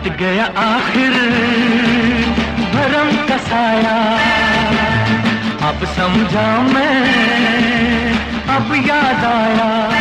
हट गया आखिर भरम का साया। अब समझा मैं, अब याद आया।